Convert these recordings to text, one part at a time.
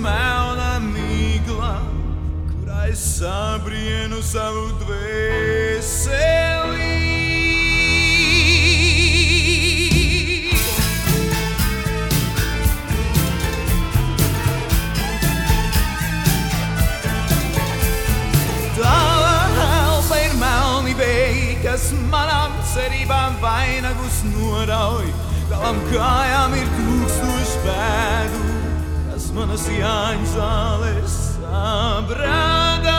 melna migla, kurā es sabrienu savu dvēseli. Kas manām cerībām vainagus norauj, tavam kājām ir tūkstoši bēdu, kas manas jāņu zāles sabrādā.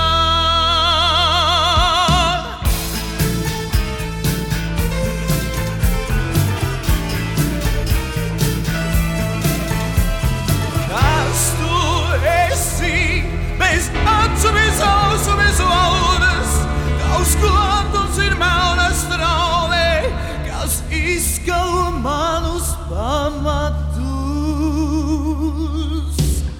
Kas tu esi, bez acu, bez ausu, bez valodas, tavs klātums ir melna straule, kas izskalo manus pamatus.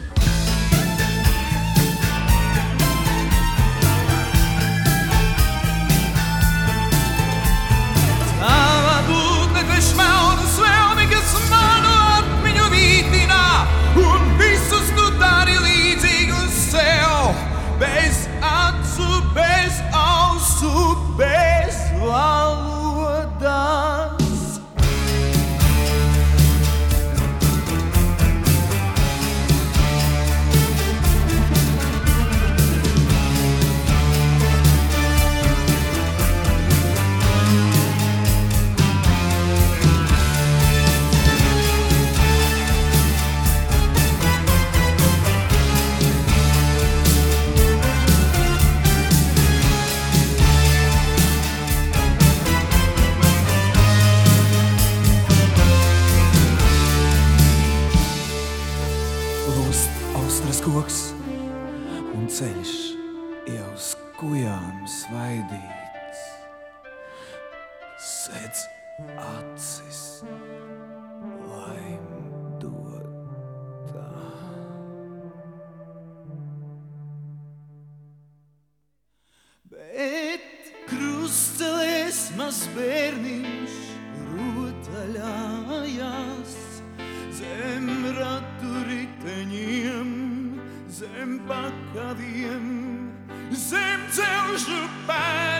Tava būtne tveš melnas vēlmi, kas manu atmiņu vītinā, un visus tu dari līdzīgus sev, bez acu, bez ausu, bez valodas. Koks un ceļš jau uz kujām svaidīts. Sedz acis, laim dotā. Bet krustcelēs maz bērniņš rotaļājās zem ratu riteņiem, zem pakaviem, zem celšu pēdas.